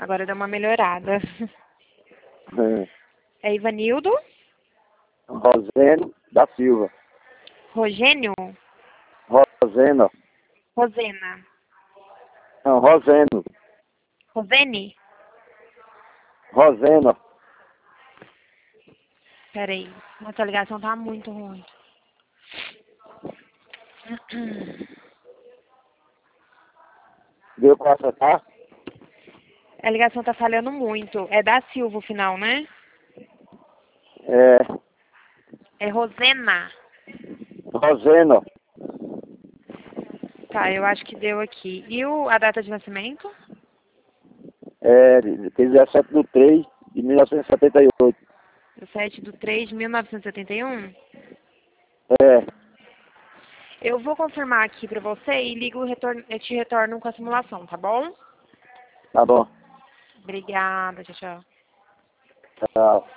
Agora deu uma melhorada. É Ivanildo? Roseno da Silva. Rogênio? Roseno. Rosena? Não, Roseno. Rosene? Roseno. Peraí. Nossa, a ligação tá muito ruim. Deu pra acertar? A ligação tá falhando muito. É da Silva o final, né? É. É Rosena. Roseno. Tá, eu acho que deu aqui. E a data de nascimento? É, 17/3/1978. 17/3/1971? É, Eu vou confirmar aqui pra você e eu te retorno com a simulação, tá bom? tá bom. Obrigada, tchau, tchau. Tchau.